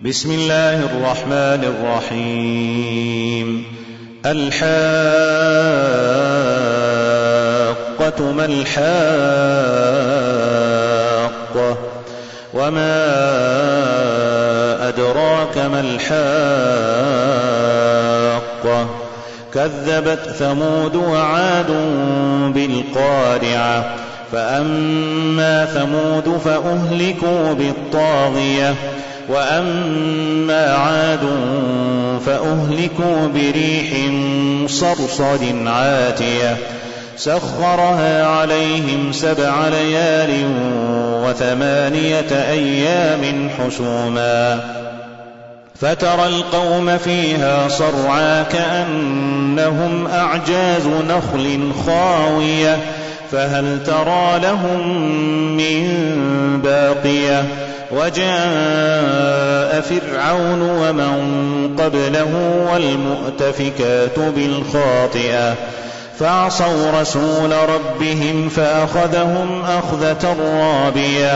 بسم الله الرحمن الرحيم. الحاقة ما الحاقة وما أدراك ما الحاقة كذبت ثمود وعاد بالقارعة فأما ثمود فأهلكوا بالطاغية وأما عاد فأهلكوا بريح صرصر عاتية سخرها عليهم 7 ليال و8 أيام حسوما فترى القوم فيها صرعى كأنهم أعجاز نخل خاوية فهل ترى لهم من باقية وجاء فرعون ومن قبله والمؤتفكات بالخاطئة فعصوا رسول ربهم فأخذهم أخذة رابية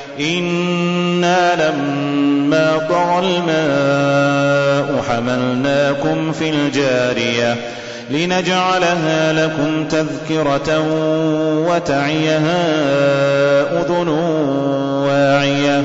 إنا لما طغى الماء حملناكم في الجارية لنجعلها لكم تذكرة وتعيها أذن واعية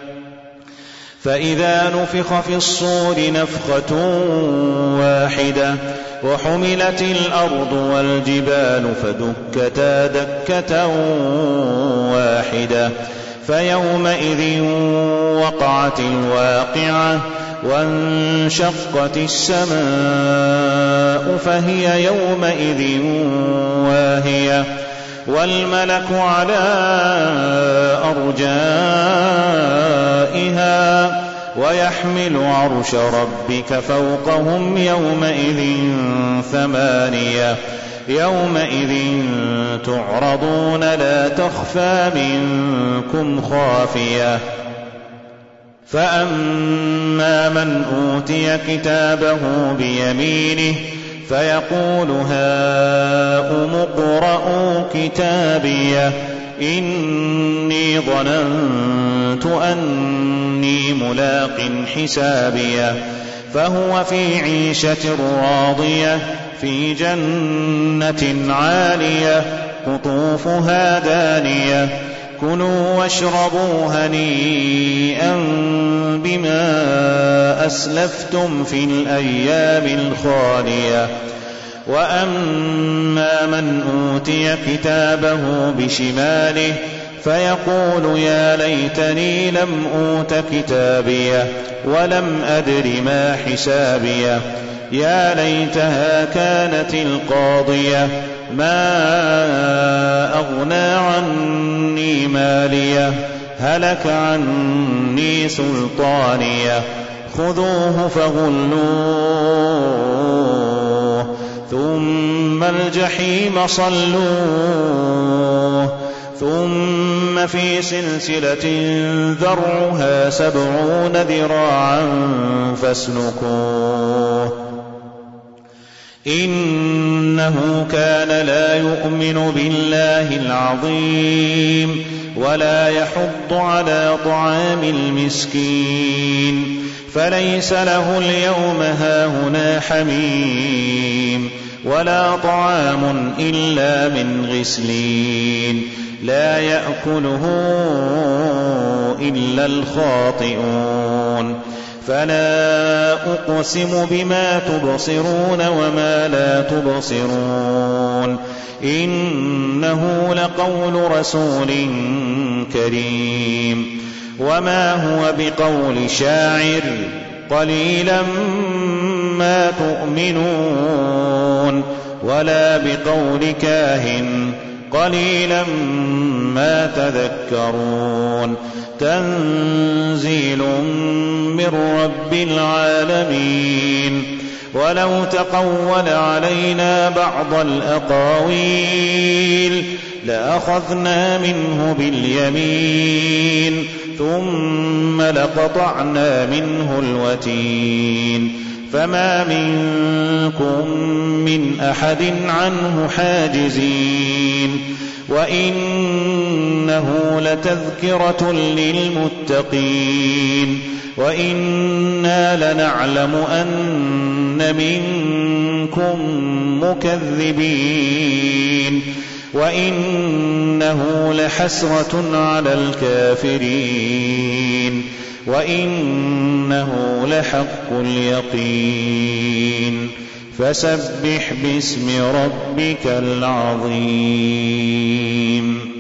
فإذا نفخ في الصور نفخة واحدة وحملت الأرض والجبال فدكتا دكة واحدة فيومئذ وقعت الواقعة وانشقت السماء فهي يومئذ واهية والملك على أرجائها ويحمل عرش ربك فوقهم يومئذ 8 يومئذ تعرضون لا تخفى منكم خافية فأما من أوتي كتابه بيمينه فيقول هاؤم اقرءوا كتابيه إني ظننت أني ملاق حسابيه فهو في عيشة راضية في جنة عالية قطوفها دانية كلوا واشربوا هنيئا بما أسلفتم في الأيام الخالية وأما من أوتي كتابه بشماله فيقول يا ليتني لم أوت كتابيه ولم أدر ما حسابيه يا ليتها كانت القاضية ما أغنى عني ماليه هلك عني سلطانيه خذوه فغلوه ثم الجحيم صلوه ثم في سلسلة ذرعها 70 ذراعا فاسلكوه إنه كان لا يؤمن بالله العظيم ولا يحض على طعام المسكين فليس له اليوم هاهنا حميم ولا طعام إلا من غسلين لا يأكله إلا الخاطئون فلا أقسم بما تبصرون وما لا تبصرون إنه لقول رسول كريم وما هو بقول شاعر قليلا ما تؤمنون ولا بقول كاهن قليلا ما تذكرون تنزيل من رب العالمين ولو تقول علينا بعض الأقاويل لأخذنا منه باليمين ثم لقطعنا منه الوتين فما منكم من أحد عنه حاجزين وإن وإنه لتذكرة للمتقين وإنا لنعلم أن منكم مكذبين وإنه لحسرة على الكافرين وإنه لحق اليقين فسبح باسم ربك العظيم.